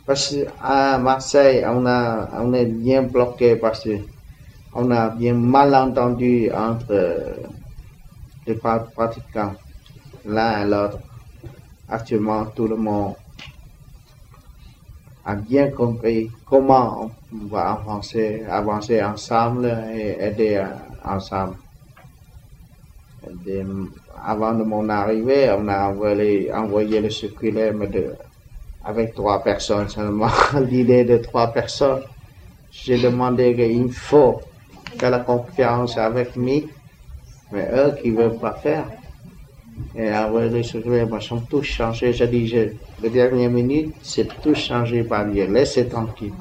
Parce qu'à Marseille, on est bien bloqué parce qu'on a bien mal entendu entre les pratiquants, l'un et l'autre. Actuellement, tout le monde a bien compris comment on va avancer ensemble et aider ensemble. Et avant de mon arrivée, on a envoyé le circulaire avec 3 personnes seulement. L'idée de 3 personnes, j'ai demandé qu'il faut faire la confiance avec moi, mais eux qui ne veulent pas faire. Et envoyer le circulaire, ils sont tous changés. J'ai dit, la dernière minute, c'est tout changé par Dieu. Laissez tranquille.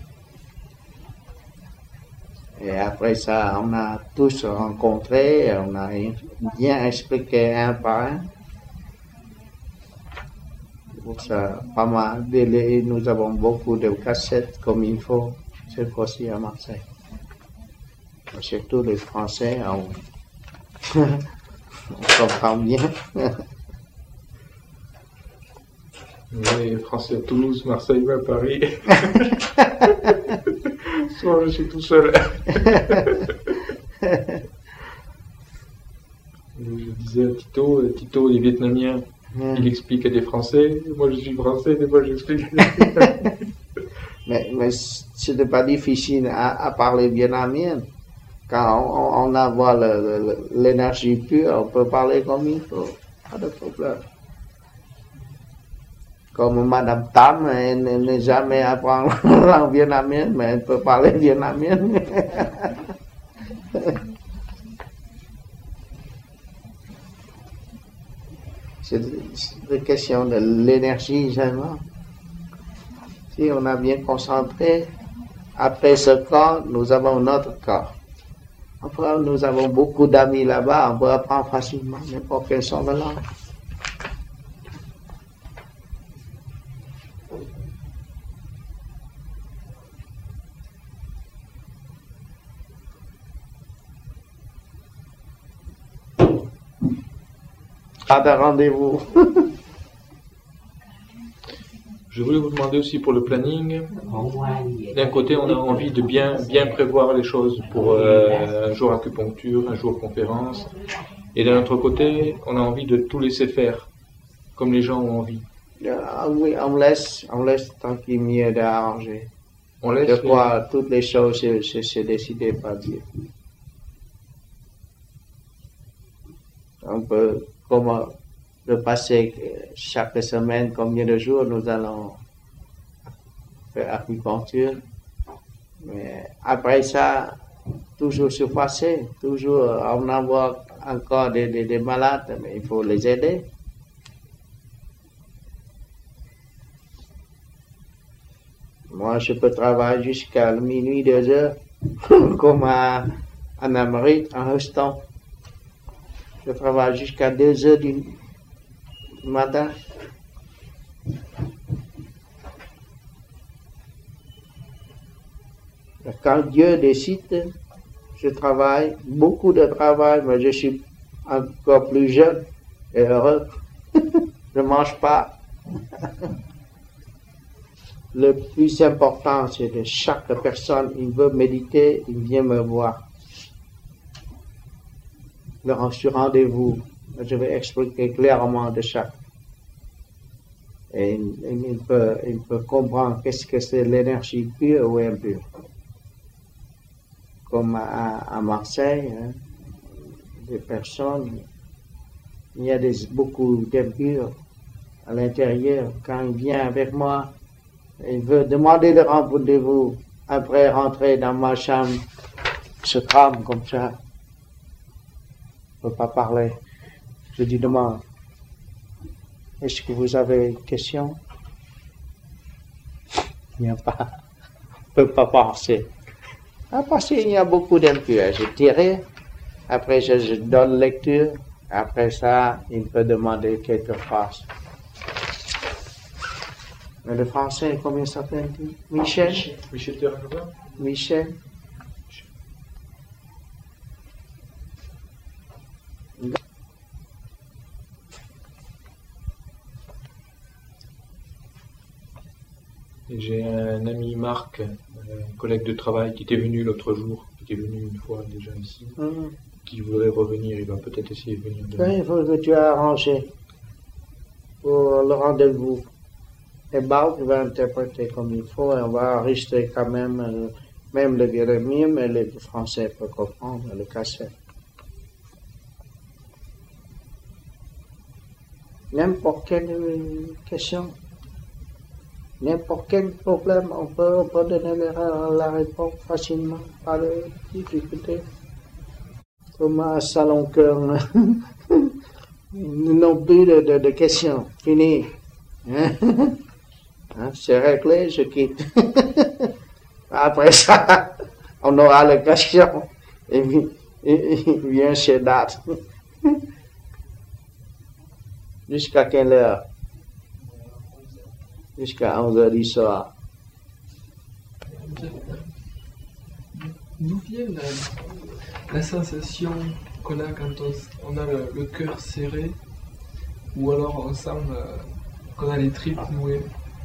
Et après ça, on a tous rencontré, on a bien expliqué un par un. Pour ça, pas mal délai, nous avons beaucoup de cassettes comme il faut, cette fois-ci à Marseille. Surtout les Français, on comprend bien. Les Français à Toulouse, Marseille, à Paris. Soit je suis tout seul. Je disais à Tito est vietnamien. Il explique à des Français, moi je suis français, des fois j'explique à des Vietnamiens. Mais ce n'est pas difficile à parler vietnamien. Quand on a l'énergie pure, on peut parler comme il faut, pas de problème. Comme Madame Tam, elle n'est jamais apprendre la langue vietnamienne, mais elle peut parler vietnamien. C'est une question de l'énergie seulement. Si on a bien concentré, après ce corps, nous avons notre corps. Après, nous avons beaucoup d'amis là-bas, on peut apprendre facilement n'importe quelle sorte de langue. Pas de rendez-vous. Je voulais vous demander aussi pour le planning. D'un côté, on a envie de bien prévoir les choses pour un jour acupuncture, un jour conférence. Et d'un autre côté, on a envie de tout laisser faire, comme les gens ont envie. Oui, on laisse tant qu'il mieux d'arranger. On laisse de quoi toutes les choses c'est décidé par Dieu. On peut, comment de passer chaque semaine, combien de jours nous allons faire acupuncture. Mais après ça, toujours se passer, toujours on envoie encore des malades, mais il faut les aider. Moi, je peux travailler jusqu'à minuit, 2 heures, comme en Amérique, en Houston. Je travaille jusqu'à 2 heures du matin. Quand Dieu décide, je travaille, beaucoup de travail, mais je suis encore plus jeune et heureux. Je ne mange pas. Le plus important, c'est que chaque personne, il veut méditer, il vient me voir. Sur rendez-vous, je vais expliquer clairement de chaque. Et il peut comprendre qu'est-ce que c'est l'énergie pure ou impure. Comme à Marseille, hein, des personnes, il y a beaucoup d'impurs à l'intérieur. Quand il vient avec moi, il veut demander de rendez-vous. Après rentrer dans ma chambre, se trame comme ça. Il ne peut pas parler. Je lui demande, est-ce que vous avez une question? Il n'y a pas. On ne peut pas penser. Parce qu'il y a beaucoup d'impurs. Je tire, après je donne lecture, après ça, il peut demander quelque chose. Mais le français, comment s'appelle-t-il? Michel? Michel Terranova? Michel? Et j'ai un ami Marc, un collègue de travail qui était venu l'autre jour, qui était venu une fois déjà ici, qui voudrait revenir. Il va peut-être essayer de venir demain. Oui, il faut que tu aies arrangé pour le rendez-vous. Et Balk va interpréter comme il faut et on va enregistrer quand même, même le Jérémie, mais le français peut comprendre, le cassette. N'importe quelle question, n'importe quel problème, on peut donner la réponse facilement, pas de difficulté. Comme un salon cœur, non plus de questions, fini. C'est réglé, je quitte. Après ça, on aura la question. Et vient chez date. Jusqu'à quelle heure? Jusqu'à 11h du soir. D'où vient la sensation qu'on a quand on a le cœur serré, ou alors on sent qu'on a les tripes nouées?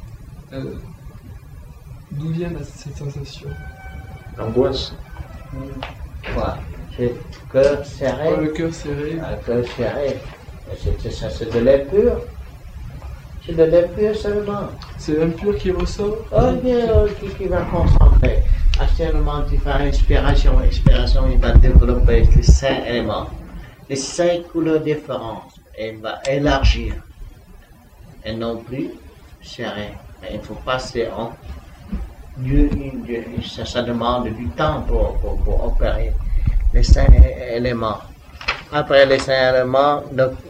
D'où vient cette sensation? L'angoisse. Quoi? C'est le cœur serré? Le cœur serré. Le cœur serré. C'est de l'impur. C'est de l'impur seulement. C'est l'impur qui ressort? Qui va concentrer. Actuellement, tu fais inspiration, expiration, il va développer les 5 éléments, les 5 couleurs différentes, et il va élargir. Et non plus serrer. Mais il faut passer en Dieu, ça demande du temps pour opérer les 5 éléments. Après les 5 éléments,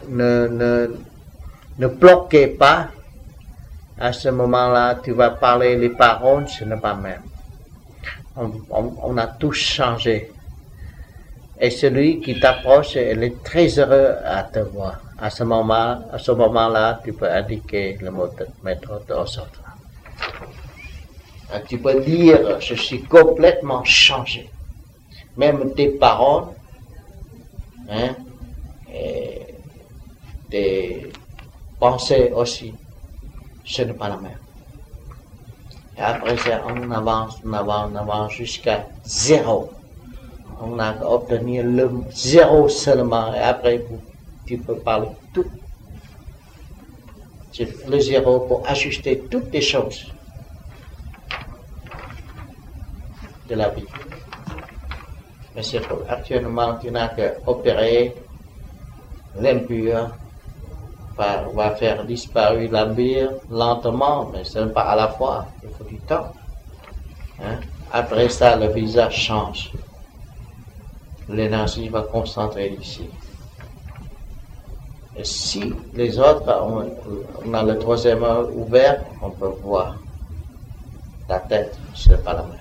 ne bloquez pas. À ce moment-là, tu vas parler les paroles, ce n'est pas même. On a tous changé. Et celui qui t'approche, il est très heureux à te voir. À ce moment-là, tu peux indiquer le méthode aux autres. Tu peux dire, je suis complètement changé. Même tes paroles, et tes pensées aussi, ce n'est pas la même. Et après ça, on avance jusqu'à 0. On a obtenu le 0 seulement, et après, tu peux parler tout. C'est le 0 pour ajuster toutes les choses de la vie. Mais c'est actuellement, tu n'as qu'à opérer l'impur, va faire disparaître l'impur lentement, mais ce n'est pas à la fois, il faut du temps. Après ça, le visage change. L'énergie va concentrer ici. Et si les autres, on a le 3e œil ouvert, on peut voir la tête, ce n'est pas la même.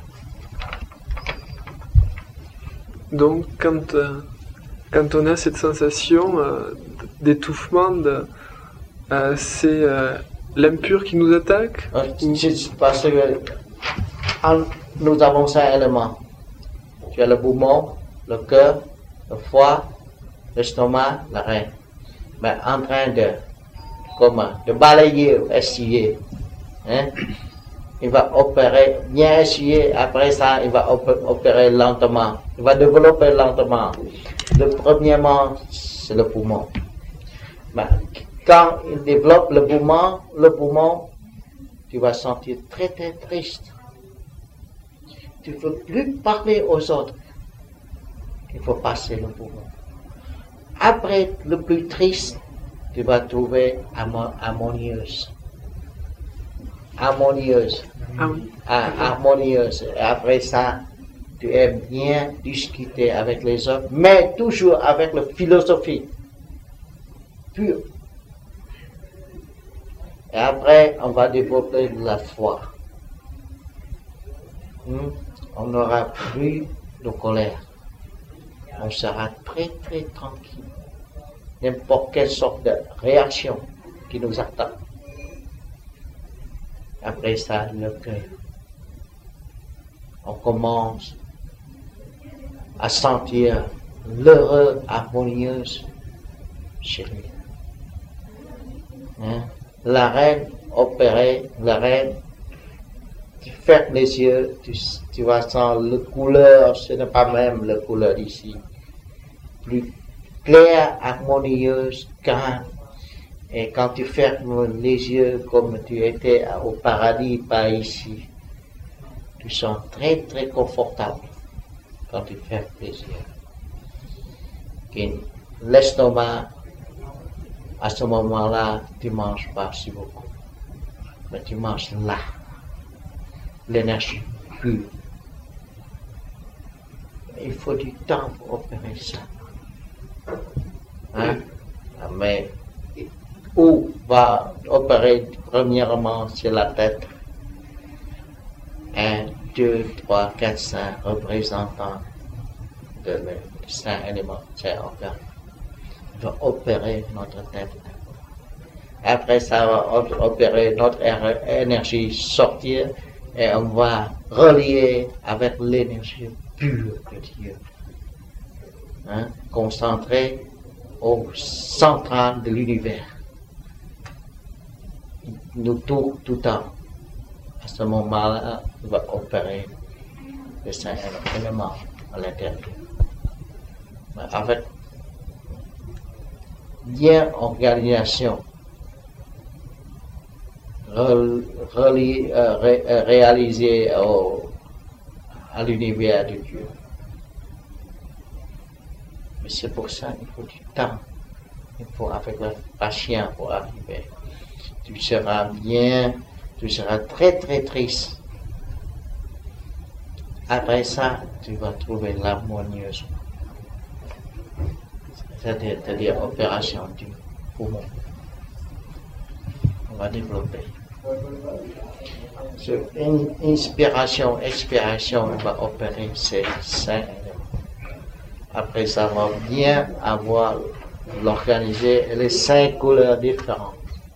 Donc, quand on a cette sensation d'étouffement, c'est l'impur qui nous attaque? Parce que nous avons 5 éléments. Tu as le poumon, le cœur, le foie, l'estomac, la reine. Mais en train de balayer, essuyer. Il va opérer, bien essuyer, après ça, il va opérer lentement. Il va développer lentement. Premièrement, c'est le poumon. Mais quand il développe le poumon, tu vas sentir très très triste. Tu ne veux plus parler aux autres. Il faut passer le poumon. Après le plus triste, tu vas trouver harmonieuse. Harmonieuse. Harmonieuse. Et après ça, tu aimes bien discuter avec les autres, mais toujours avec la philosophie pure. Et après, on va développer la foi. On n'aura plus de colère. On sera très très tranquille. N'importe quelle sorte de réaction qui nous attend. Après ça, le cœur. On commence à sentir l'heureux harmonieuse chez lui. La reine opérée, la reine fermes les yeux, tu vas sentir la couleur, ce n'est pas même la couleur ici. Plus claire, harmonieuse, calme. Et quand tu fermes les yeux comme tu étais au paradis, pas ici, tu sens très très confortable quand tu fermes les yeux. L'estomac, à ce moment-là, tu ne manges pas si beaucoup, mais tu manges là, l'énergie pure. Il faut du temps pour opérer ça. Hein? Mais où va opérer premièrement, c'est la tête. 1, 2, 3, 4, 5 représentants de le saint élément, c'est organe. Va opérer notre tête. Après ça va opérer notre énergie sortir et on va relier avec l'énergie pure de Dieu. Hein? Concentré au central de l'univers. Nous tout temps. À ce moment-là, on va opérer le saint élément à l'intérieur. Avec bien organisation, réalisée à l'univers de Dieu. Mais c'est pour ça qu'il faut du temps. Il faut avec la patience pour arriver. Tu seras bien, tu seras très très triste. Après ça, tu vas trouver l'harmonieuse. C'est-à-dire opération du poumon. On va développer. Inspiration, expiration, on va opérer ces 5 éléments. Après ça, on va bien avoir l'organiser les 5 couleurs différentes.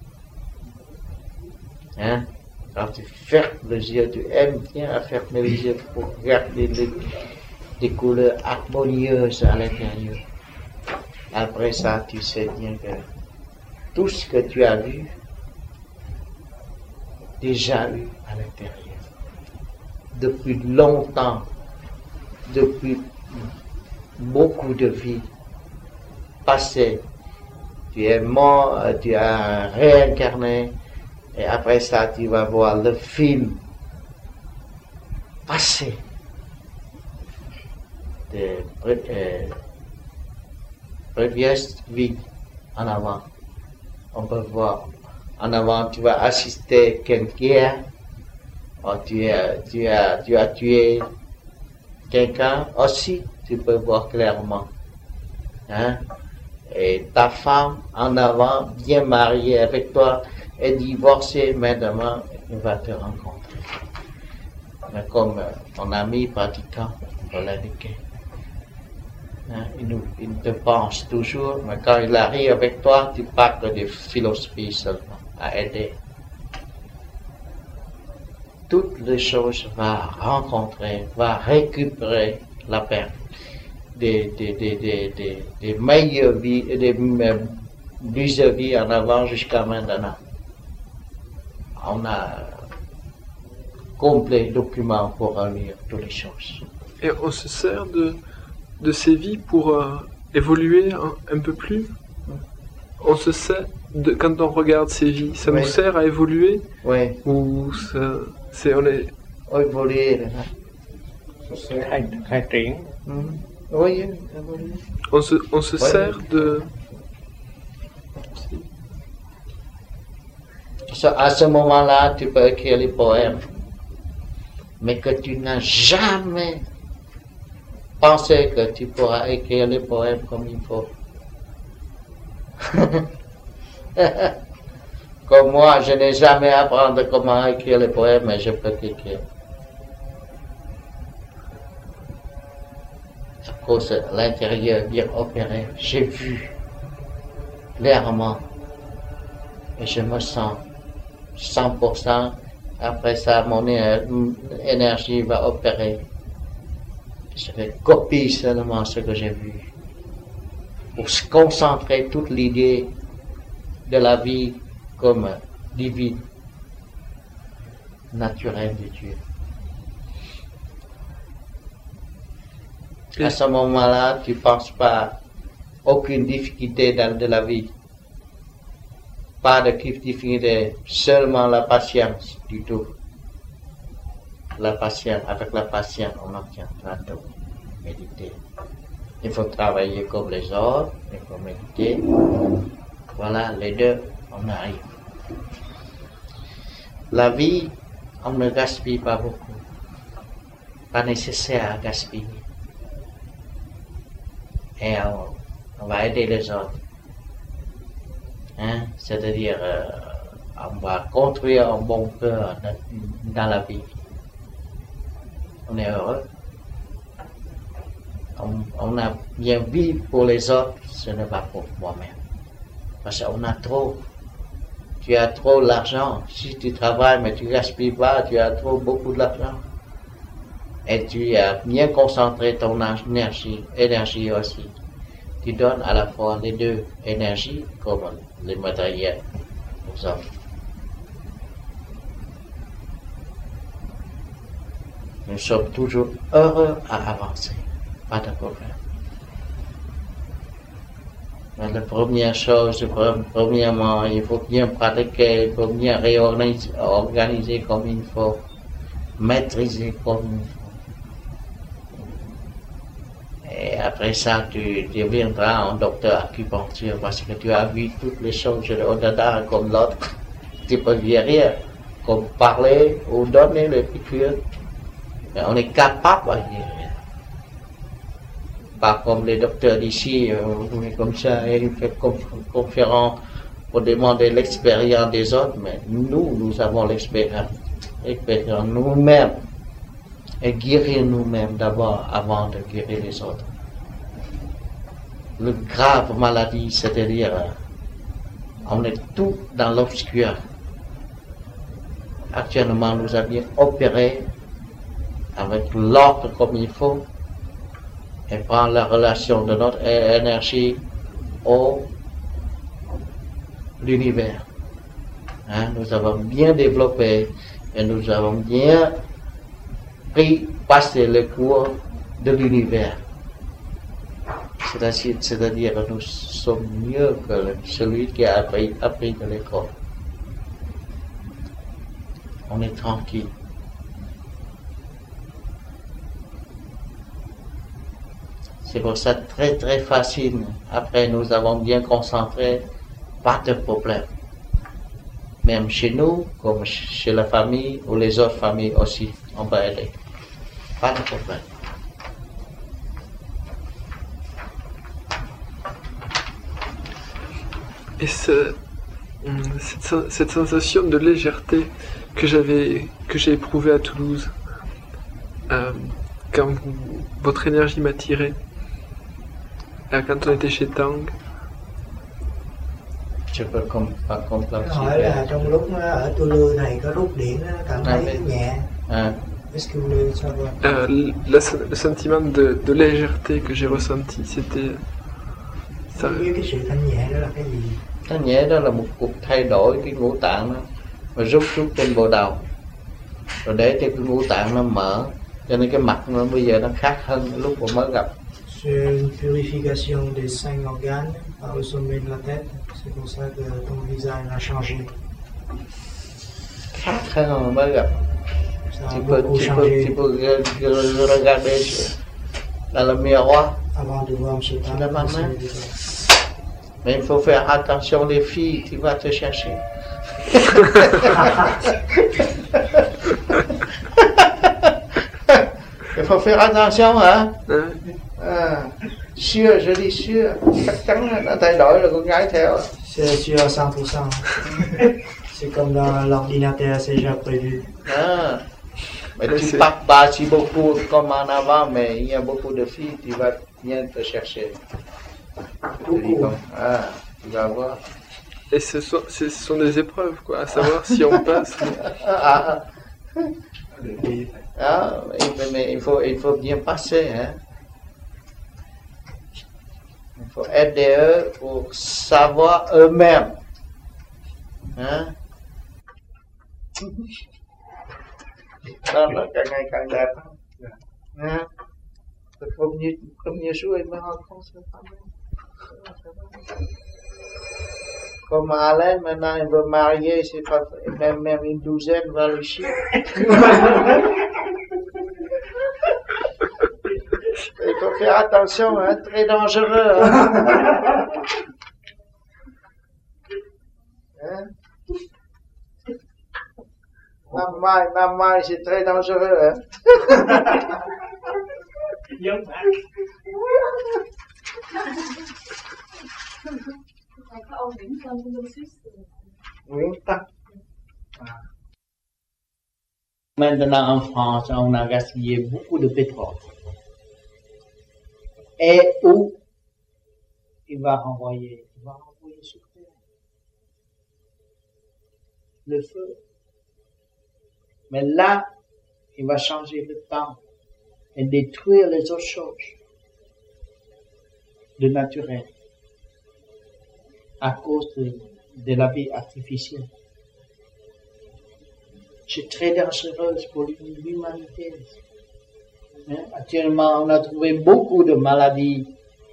Hein? Quand tu fermes les yeux, tu aimes bien à fermer les yeux pour garder des couleurs harmonieuses à l'intérieur. Après ça, tu sais bien que tout ce que tu as vu, déjà eu à l'intérieur. Depuis longtemps, depuis beaucoup de vies passées, tu es mort, tu as réincarné, et après ça, tu vas voir le film passé de prévieuses vies en avant. On peut voir en avant, tu vas assister à une guerre, tu as tué quelqu'un aussi, tu peux voir clairement. Hein? Et ta femme en avant, bien mariée avec toi, est divorcée, maintenant, il va te rencontrer. Mais comme ton ami pratiquant, on va l'indiquer. Hein? Il te pense toujours, mais quand il arrive avec toi, tu parles de philosophie seulement, à aider. Toutes les choses va rencontrer, va récupérer la perte des meilleures vies, des plusieurs vies en avant jusqu'à maintenant. On a complet document pour lire toutes les choses. Et on se sert de ces vies pour évoluer un peu plus. On se sert, quand on regarde ces vies, ça nous sert à évoluer. Oui. Ou on est... Évoluer. Khai triển. Oui, évoluer. On se sert de... À ce moment-là, tu peux écrire les poèmes, mais que tu n'as jamais pensé que tu pourras écrire les poèmes comme il faut. Comme moi, je n'ai jamais appris comment écrire les poèmes, mais je peux écrire. À cause de l'intérieur bien opéré, j'ai vu clairement et je me sens 100%. Après ça, mon énergie va opérer. Je vais copier seulement ce que j'ai vu pour se concentrer toute l'idée de la vie comme divine, naturelle de Dieu. À ce moment-là, tu ne penses pas aucune difficulté de la vie. Pas de difficulté, seulement la patience du tout. La patience, avec la patience, on obtiendra tout. Méditer. Il faut travailler comme les autres, il faut méditer. Voilà, les deux, on arrive. La vie, on ne gaspille pas beaucoup. Pas nécessaire à gaspiller. Et on va aider les autres. Hein? C'est-à-dire, on va construire un bon cœur dans la vie. On est heureux. On a bien vu pour les autres, ce n'est pas pour moi-même. Parce qu'on a trop. Tu as trop d'argent. Si tu travailles mais tu ne gaspilles pas, tu as beaucoup d'argent. Et tu as bien concentré ton énergie aussi. Tu donnes à la fois les deux énergies, comme les matériels aux autres. Nous sommes toujours heureux à avancer. Pas de problème. Mais la première chose, premièrement, il faut bien pratiquer, il faut bien organiser comme il faut, maîtriser comme il faut. Et après ça, tu deviendras un docteur acupuncture parce que tu as vu toutes les choses au-dedans comme l'autre. Tu peux guérir, comme parler ou donner les piqûres. Mais on est capable de guérir. Pas comme les docteurs d'ici, comme ça, ils font conférence pour demander l'expérience des autres, mais nous avons l'expérience nous-mêmes. Et guérir nous-mêmes d'abord avant de guérir les autres. Le grave maladie, c'est-à-dire, on est tout dans l'obscur. Actuellement, nous avons opéré avec l'ordre comme il faut et prendre la relation de notre énergie au l'univers. Hein? Nous avons bien développé et nous avons bien passer le cours de l'univers. C'est-à-dire que nous sommes mieux que celui qui a appris de l'école. On est tranquille. C'est pour ça très très facile. Après nous avons bien concentré, pas de problème. Même chez nous, comme chez la famille ou les autres familles aussi, on va aider. Pas de problème. Et cette sensation de légèreté que j'ai éprouvée à Toulouse, quand votre énergie m'a tiré, quand on était chez Tang. Je peux pas comprendre. Hỏi là trong lúc ở Toulouse này có rút điện nó cảm thấy nhẹ. Est-ce que vous voulez savoir? Le sentiment de légèreté que j'ai ressenti, c'était ça. Cái sự thanh nhẹ đó là cái gì? Thanh nhẹ đó là một cuộc thay đổi cái ngũ tạng đó, và rút trên bộ đầu, rồi để cho cái ngũ tạng nó mở, cho nên cái mặt nó bây giờ nó khác hơn lúc mà mới gặp. C'est une purification des 5 organes par le sommet de la tête. C'est pour ça que ton visage a changé. Khác hơn mà mới gặp. Ça a Tu beaucoup changé. peux regarder dans le miroir. Avant de voir M. Tu l'as pas Tang, mal. Mais il faut faire attention, les filles, tu vas te chercher. Il faut faire attention, hein? Sûr, je dis sûr. Chắc chắn nó thay đổi là con gái theo. C'est sûr à 100%. C'est comme dans l'ordinateur, c'est déjà prévu. Mais tu pars pas si beaucoup comme en avant, mais il y a beaucoup de filles, tu vas bien te chercher. Tu vas voir. Et ce sont des épreuves, quoi, à savoir si on passe. Mais il faut bien passer, hein. Il faut aider eux pour savoir eux-mêmes. Hein? Đó là càng ngày càng đẹp. Le premier jour, il me rencontre sa femme. Comme Alain, maintenant, il veut marier, c'est pas, même une douzaine va le chier. Il faut faire attention, hein, très dangereux. Hein. Hein? Maman, c'est très dangereux. Hein. Oui. Maintenant en France, on a gaspillé beaucoup de pétrole. Et où il va renvoyer sur terre le feu. Mais là, il va changer le temps et détruire les autres choses de naturel à cause de la vie artificielle. C'est très dangereux pour l'humanité. Hein? Actuellement, on a trouvé beaucoup de maladies,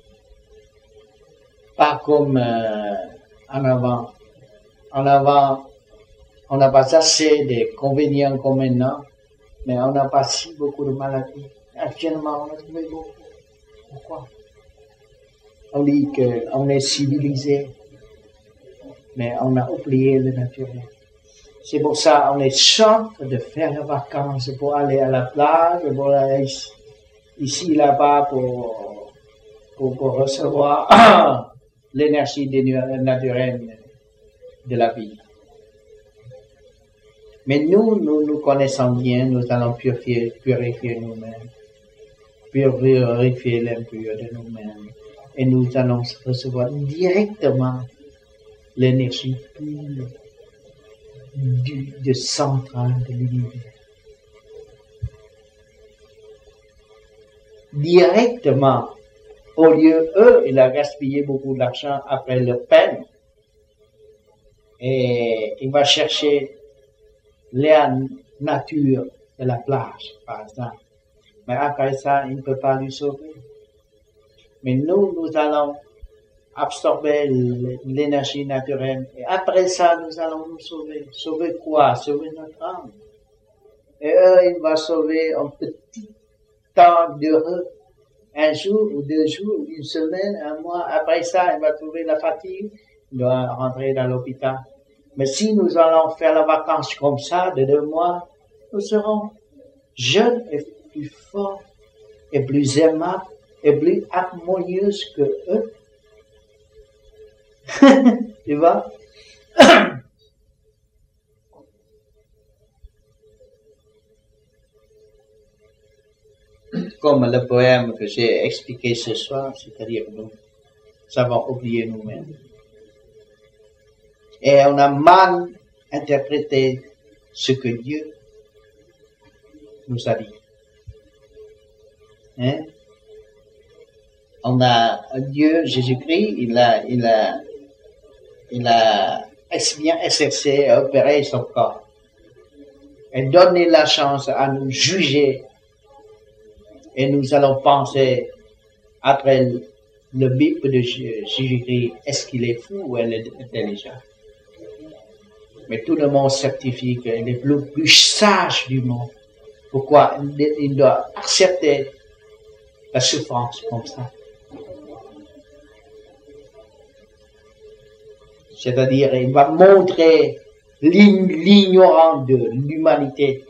pas comme en avant. En avant, on n'a pas assez d'inconvénients comme maintenant, mais on n'a pas si beaucoup de maladies. Actuellement, on a trouvé beaucoup. Pourquoi? On dit qu'on est civilisé, mais on a oublié le naturel. C'est pour ça qu'on est chiant de faire les vacances pour aller à la plage, pour aller ici, là-bas, pour recevoir l'énergie naturelle de la vie. Mais nous connaissons bien, nous allons purifier nous-mêmes, purifier l'impur de nous-mêmes, et nous allons recevoir directement l'énergie pure du central de l'univers. Directement, au lieu, il a gaspillé beaucoup d'argent après leur peine, et il va chercher la nature de la plage, par exemple. Mais après ça, il ne peut pas lui sauver. Mais nous allons absorber l'énergie naturelle. Et après ça, nous allons nous sauver. Sauver quoi? Sauver notre âme. Et il va sauver un petit temps d'heureux. Un jour ou 2 jours, une semaine, un mois. Après ça, il va trouver la fatigue. Il doit rentrer dans l'hôpital. Mais si nous allons faire la vacance comme ça, de 2 mois, nous serons jeunes et plus forts, et plus aimables, et plus harmonieux que eux. Tu vois? Comme le poème que j'ai expliqué ce soir, c'est-à-dire que nous avons oublié nous-mêmes. Et on a mal interprété ce que Dieu nous a dit. Hein? On a Dieu, Jésus-Christ, il a bien exercé et opéré son corps. Et donné la chance à nous juger. Et nous allons penser, après le Bible de Jésus-Christ, est-ce qu'il est fou ou elle est intelligent? Mais tout le monde certifie qu'il est le plus sage du monde. Pourquoi? Il doit accepter la souffrance comme ça. C'est-à-dire, il va montrer l'ignorance de l'humanité.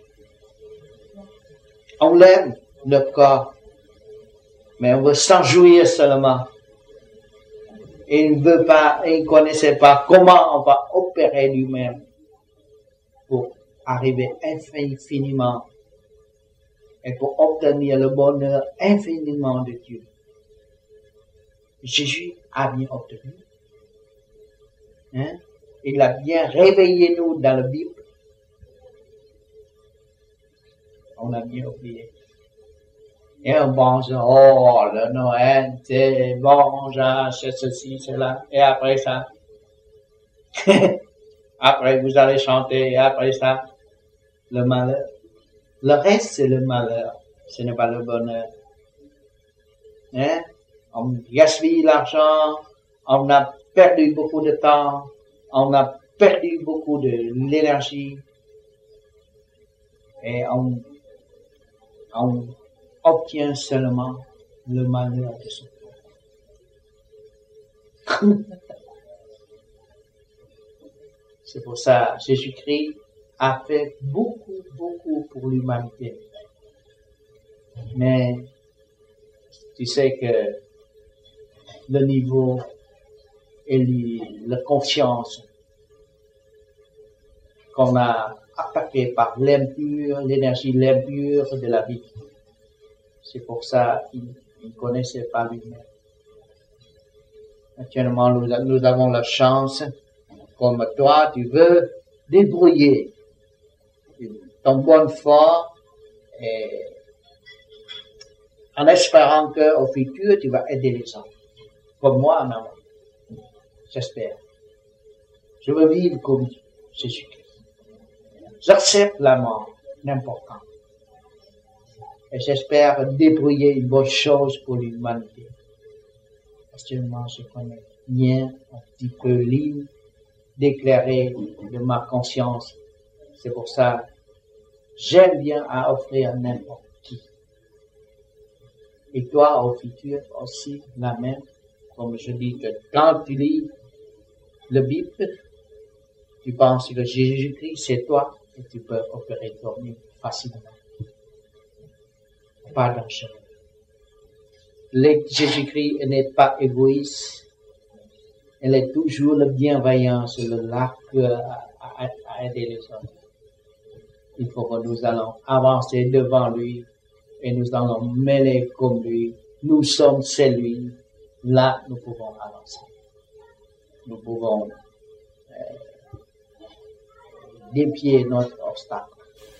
On l'aime, le corps, mais on veut s'en jouir seulement. Et il ne connaissait pas comment on va opérer lui-même pour arriver infiniment et pour obtenir le bonheur infiniment de Dieu. Jésus a bien obtenu. Hein? Il a bien réveillé nous dans la Bible. On a bien oublié. Et on pense, oh, le Noël, c'est bon, c'est ceci, c'est là. Et après ça, après vous allez chanter, et après ça, le malheur. Le reste, c'est le malheur. Ce n'est pas le bonheur. Hein? On gaspille l'argent, on a perdu beaucoup de temps, on a perdu beaucoup de l'énergie et on obtient seulement le malheur de ce monde. C'est pour ça Jésus-Christ a fait beaucoup pour l'humanité. Mais tu sais que le niveau et la confiance qu'on a attaqué par l'impur, l'énergie l'impure de la vie. C'est pour ça qu'il ne connaissait pas lui-même. Actuellement, nous avons la chance, comme toi, tu veux débrouiller ton bonne foi et en espérant qu'au futur, tu vas aider les gens. Comme moi, en avant. J'espère. Je veux vivre comme Jésus-Christ. J'accepte la mort, n'importe quand. Et j'espère débrouiller une bonne chose pour l'humanité. Actuellement, je connais bien un petit peu libre d'éclairer de ma conscience. C'est pour ça, j'aime bien à offrir n'importe qui. Et toi, au futur, aussi, la même. Comme je dis que quand tu lis le Bible, tu penses que Jésus-Christ, c'est toi, et tu peux opérer toi-même facilement. Pas dangereux. Jésus-Christ n'est pas égoïste. Elle est toujours le bienveillant, le large à aider les autres. Il faut que nous allons avancer devant lui et nous allons mêler comme lui. Nous sommes c'est lui. Là, nous pouvons avancer. Nous pouvons dépier notre obstacle.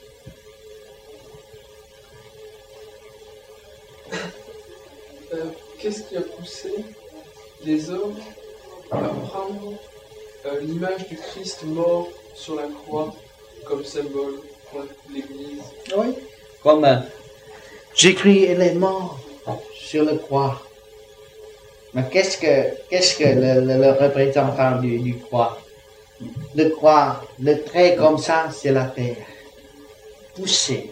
Qu'est-ce qui a poussé les hommes à prendre l'image du Christ mort sur la croix comme symbole pour l'Église? Oui. Comme Jésus-Christ est mort sur la croix. Mais qu'est-ce que le représentant du croix? Le croix, le trait comme ça, c'est la terre. Poussé.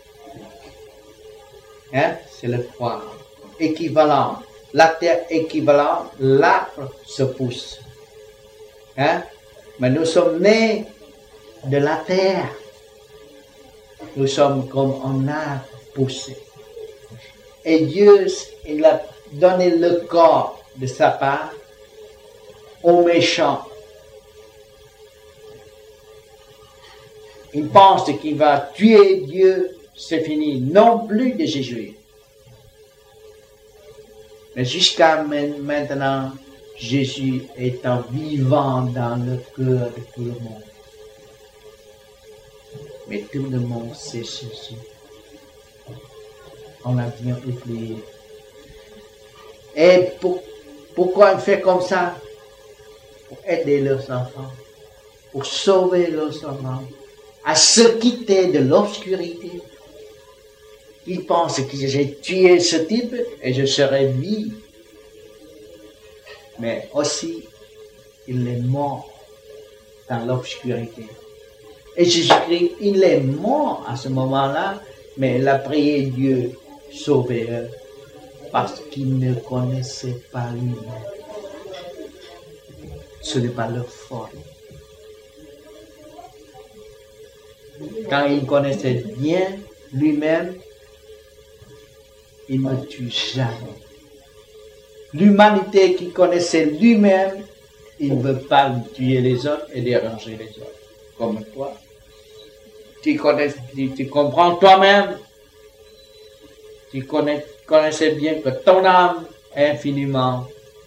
Hein? C'est le croix. Équivalent. La terre équivalente, l'arbre se pousse. Hein? Mais nous sommes nés de la terre. Nous sommes comme un arbre poussé. Et Dieu, il a donné le corps de sa part aux méchants. Il pense qu'il va tuer Dieu, c'est fini. Non plus de Jésus. Mais jusqu'à maintenant, Jésus est en vivant dans le cœur de tout le monde. Mais tout le monde sait Jésus. On l'a bien oublié. Et pourquoi on fait comme ça? Pour aider leurs enfants, pour sauver leurs enfants, à se quitter de l'obscurité. Ils pensent que j'ai tué ce type et je serai vie. Mais aussi, il est mort dans l'obscurité. Et Jésus-Christ, il est mort à ce moment-là, mais il a prié Dieu, sauvez-le, parce qu'il ne connaissait pas lui-même. Ce n'est pas leur faute. Quand il connaissait bien lui-même, il ne tue jamais. L'humanité qui connaissait lui-même, il ne veut pas tuer les autres et déranger les autres. Comme toi. Tu comprends toi-même. Tu connaissais bien que ton âme est infiniment.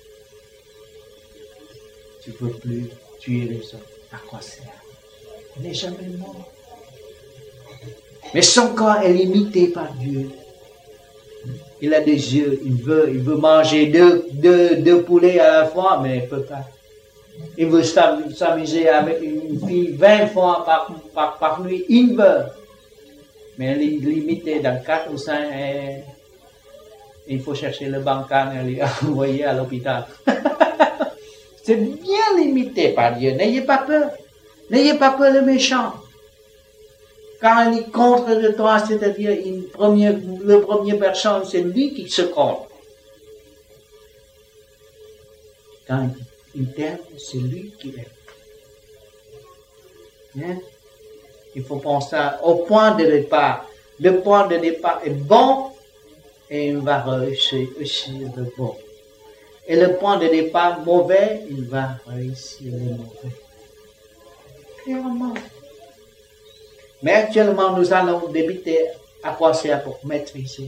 Tu ne peux plus tuer les autres. À quoi sert? Il n'est jamais mort. Mais son corps est limité par Dieu. Il a des yeux, il veut manger deux poulets à la fois, mais il ne peut pas. Il veut s'amuser avec une fille 20 fois par nuit, il veut. Mais il est limité dans 4 ou 5 il faut chercher le bancan et l'envoyer à l'hôpital. C'est bien limité par Dieu. N'ayez pas peur. N'ayez pas peur le méchant. Quand il est contre de toi, c'est-à-dire le premier personne, c'est lui qui se contre. Quand il t'aime, c'est lui qui aime. Hein? Il faut penser au point de départ. Le point de départ est bon et il va réussir aussi le bon. Et le point de départ mauvais, il va réussir le mauvais. Clairement. Mais actuellement, nous allons débuter à quoi c'est pour maîtriser.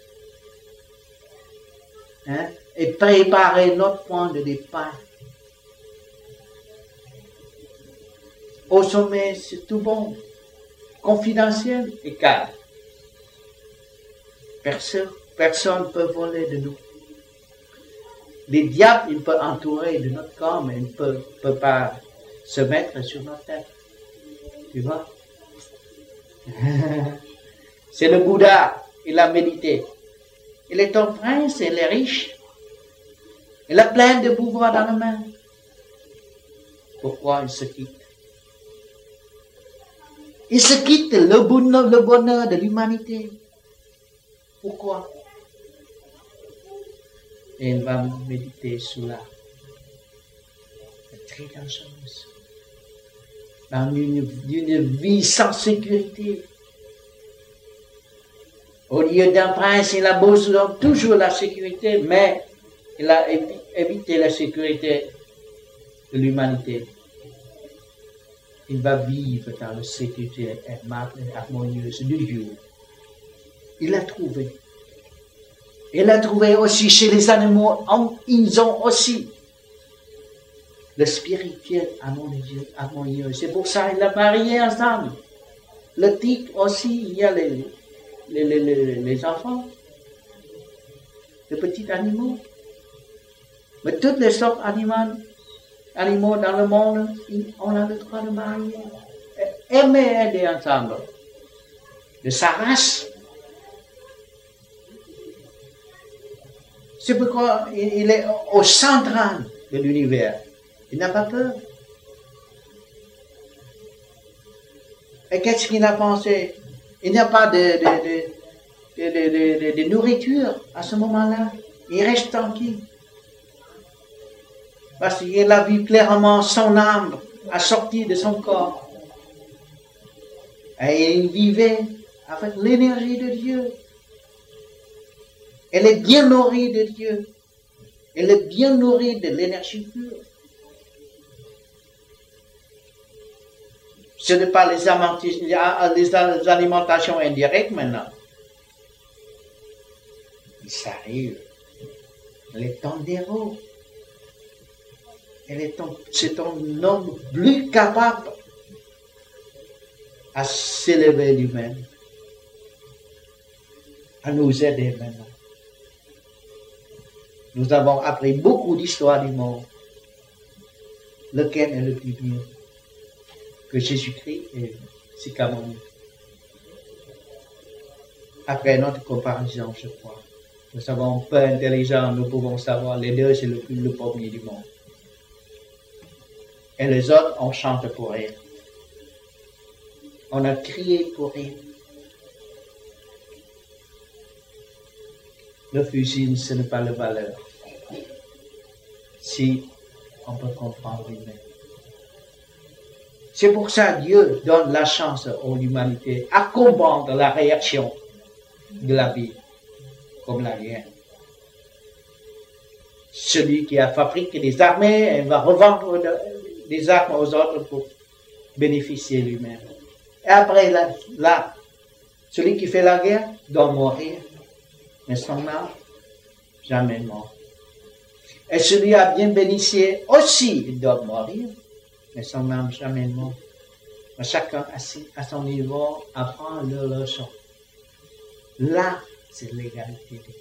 Hein? Et préparer notre point de départ. Au sommet, c'est tout bon. Confidentiel et calme. Personne ne peut voler de nous. Les diables, ils peuvent entourer de notre corps, mais ils ne peuvent pas se mettre sur notre tête. Tu vois? C'est le Bouddha, il a médité. Il est un prince, il est riche. Il a plein de pouvoir dans la main. Pourquoi il se quitte? Il se quitte le bonheur de l'humanité. Pourquoi? Et il va méditer sur la très dangereuse. Dans une vie sans sécurité. Au lieu d'un prince, il a besoin toujours de la sécurité, mais il a évité la sécurité de l'humanité. Il va vivre dans la sécurité harmonieuse du Dieu. Il l'a trouvé. Il l'a trouvé aussi chez les animaux. Ils ont aussi le spirituel harmonieux. C'est pour ça qu'il a marié ensemble. Le tigre aussi, il y a les enfants, les petits animaux. Mais toutes les sortes d'animaux dans le monde, on a le droit de marier. Aimer aider ensemble. De sa race. C'est pourquoi il est au central de l'univers. Il n'a pas peur. Et qu'est-ce qu'il a pensé? Il n'y a pas de nourriture à ce moment-là. Il reste tranquille. Parce qu'il a vu clairement son âme a sorti de son corps. Et il vivait avec l'énergie de Dieu. Elle est bien nourrie de Dieu. Elle est bien nourrie de l'énergie pure. Ce n'est pas les alimentations indirectes maintenant. Ça arrive. Les temps d'héros. C'est un homme plus capable à s'élever lui-même, à nous aider maintenant. Nous avons appris beaucoup d'histoires du monde. Lequel est le plus mieux? Que Jésus-Christ et Sikamoni. Après notre comparaison, je crois. Nous sommes peu intelligents, nous pouvons savoir les deux, c'est le premier du monde. Et les autres, on chante pour rire. On a crié pour rire. Le fusil, ce n'est pas la valeur. Si on peut comprendre lui-même. C'est pour ça que Dieu donne la chance à l'humanité à comprendre la réaction de la vie, comme la mienne. Celui qui a fabriqué des armées, il va revendre des armes aux autres pour bénéficier lui-même. Et après, là, celui qui fait la guerre doit mourir, mais son âme, jamais mort. Et celui qui a bien bénéficié aussi, il doit mourir, mais son âme, jamais mort. Mais chacun à son niveau apprend leur leçon. Là, c'est l'égalité de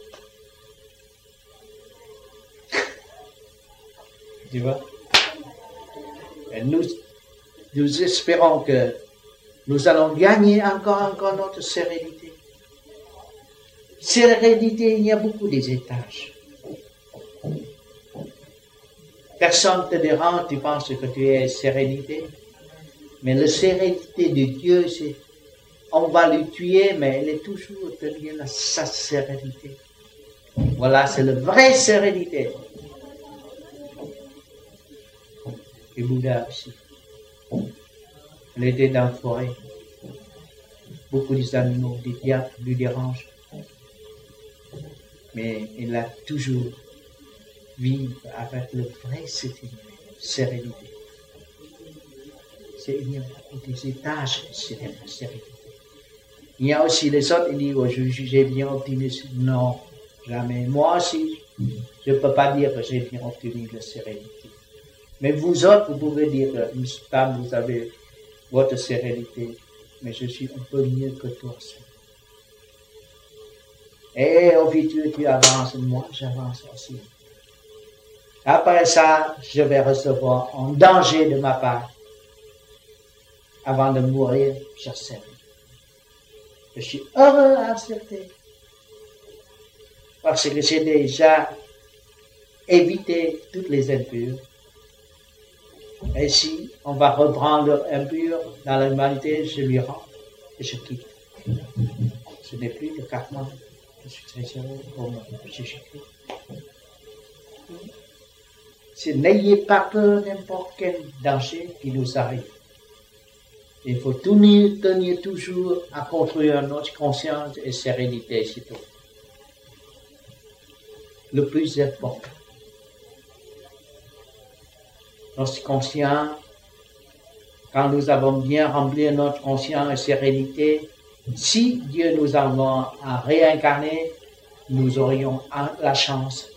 Dieu. Tu vois? Et nous espérons que nous allons gagner encore notre sérénité. Sérénité, il y a beaucoup des étages. Personne ne te dérange, tu penses que tu es sérénité. Mais la sérénité de Dieu, c'est, on va le tuer, mais elle est toujours tenue à sa sérénité. Voilà, c'est la vraie sérénité. Et Bouddha aussi. Elle était dans la forêt. Beaucoup des animaux, des diables lui dérangent. Mais il a toujours vécu avec le vrai sérénité. Il y a des étages de sérénité. Il y a aussi les autres, ils disent, oh, j'ai bien obtenu. Non, jamais. Moi aussi, je ne peux pas dire que j'ai bien obtenu la sérénité. Mais vous autres, vous pouvez dire, Tam, vous avez votre sérénité, mais je suis un peu mieux que toi. Et au futur, tu avances, moi j'avance aussi. Après ça, je vais recevoir un danger de ma part. Avant de mourir, je sais. Je suis heureux à accepter. Parce que j'ai déjà évité toutes les impures. Et si on va reprendre impur dans l'humanité, je lui rends et je quitte. Ce n'est plus le karma. Je suis très heureux pour Jésus-Christ. N'ayez pas peur n'importe quel danger qui nous arrive. Il faut tenir toujours à construire notre conscience et sérénité, c'est tout. Le plus important. Notre conscience, quand nous avons bien rempli notre conscience et sérénité, si Dieu nous envoie à réincarner, nous aurions la chance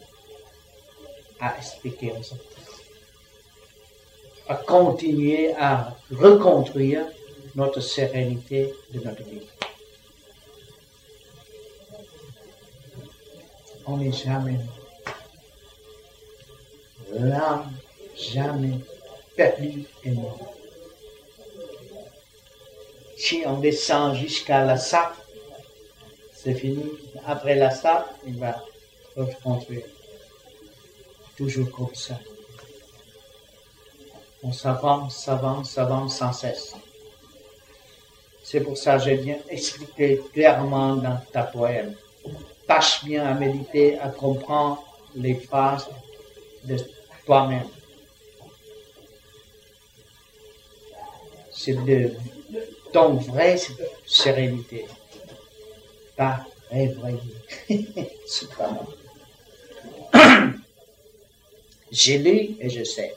à expliquer aux autres, à continuer à reconstruire notre sérénité de notre vie. On n'est jamais l'âme, jamais perdu et mort. Si on descend jusqu'à la sape, c'est fini. Après la sape, il va reconstruire. Toujours comme ça. On s'avance sans cesse. C'est pour ça que j'ai bien expliqué clairement dans ta poème. Tâche bien à méditer, à comprendre les phrases de toi-même. C'est de ton vraie sérénité. Ta vraie vie. C'est pas moi. J'ai lu et je sais.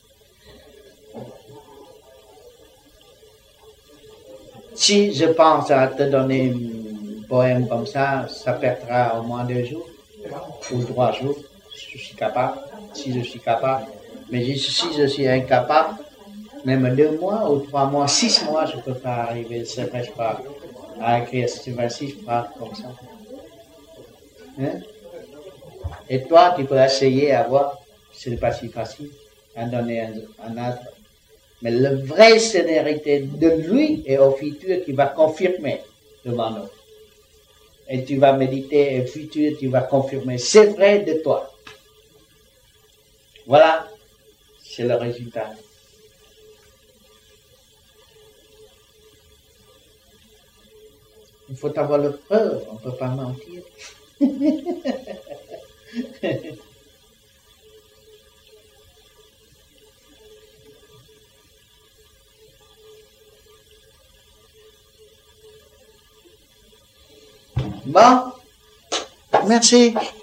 Si je pense à te donner un poème comme ça perdra au moins 2 jours ou 3 jours. Je suis capable, si je suis capable. Mais si je suis incapable, même 2 mois ou 3 mois, 6 mois, je ne peux pas arriver, je ne sais pas à écrire 26 phrases comme ça. Hein? Et toi, tu peux essayer à voir, ce n'est pas si facile, à donner un autre. Mais la vraie sérénité de lui est au futur qui va confirmer devant nous. Et tu vas méditer et au futur tu vas confirmer. C'est vrai de toi. Voilà, c'est le résultat. Il faut avoir le preuve, on ne peut pas mentir. Bon, merci.